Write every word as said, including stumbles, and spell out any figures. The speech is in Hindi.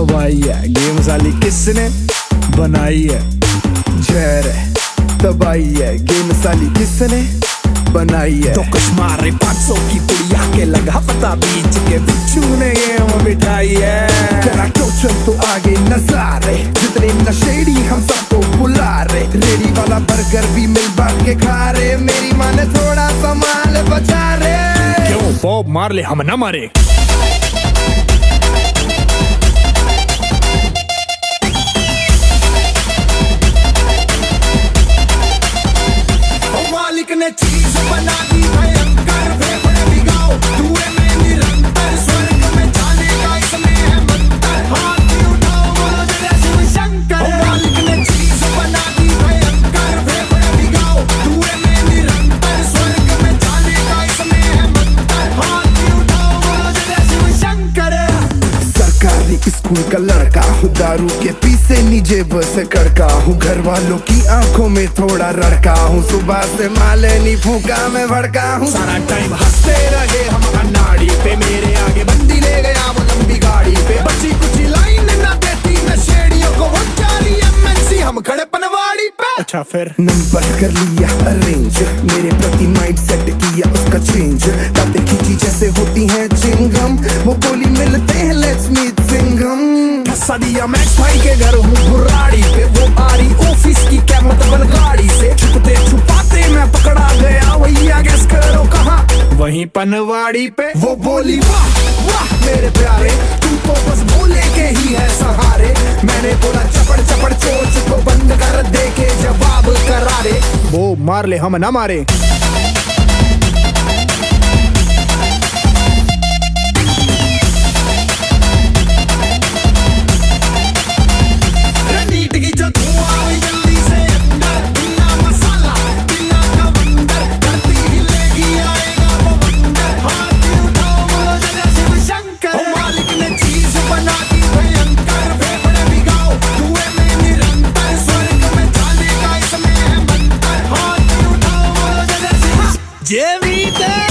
तबाही है गेम साली किसने बनाई है। जहर है तबाही है गेम साली किसने बनाई है। तो कुछ मारे पाँच सौ की पुड़िया के लगा पता बीच के बिच्छू ने गेम बिठाई है। तेरा टोचन तो आगे नजारे जितने नशेड़ी हम सबको बुला रहे। रेडी वाला बर्गर भी मिल बांट के खा रहे। मेरी माँ ने थोड़ा सा माल बचा रहे। क्यों बॉब मार ले हम ना मारे। मालिक ने चीज बना दी भयंकर फेफड़े भिगाओ धुएं में निरंतर स्वर्ग में जाने का इसमें है मंत्र। हाथ उठाओ बोलो जय शिव शंकर। मालिक ने चीज बना दी भयंकर फेफड़े भिगाओ धुएं में निरंतर स्वर्ग में जाने का इसमें है मंत्र। हाथ उठाओ बोलो जय शिव शंकर। सरकारी स्कूल का लड़का हूँ दारू के पीछे नीजेब से कड़का हूँ। घर वालों की आंखों में थोड़ा रड़का हूँ। सुबह से माले नहीं फूका मैं भड़का हूँ। सारा टाइम हंसते रहे हम अनाड़ी पे। मेरे आगे बंदी ले गया वो लंबी गाड़ी पे। बची कुछ लाइन ना देती नशेड़ियों को वो चारी एमएनसी हम खड़े पनवाड़ी पे। अच्छा फिर नंबर कर लिया अरेंज मेरे प्रति माइंड सेट किया उसका चेंज। बातें खींची जैसे होती हैं चिंगम वो बोली मिलते हैं लेट्स मीट सिंगम। फंसा दिया मैक्स भाई के घर हूँ बुराड़ी पे। वो आ रही ऑफिस की कैमत बन गाड़ी से। छुपते छुपाते मैं पकड़ा गया भैया गैस करो कहाँ। वहीं पनवाड़ी पे वो बोली वाह वाह मेरे प्यारे तू तो बस बोले के ही है सहारे। मैंने बोला चपड़ चपड़ चोच को बंद कर दे के जवाब करारे। वो मार ले हम ना मारे। Jimmy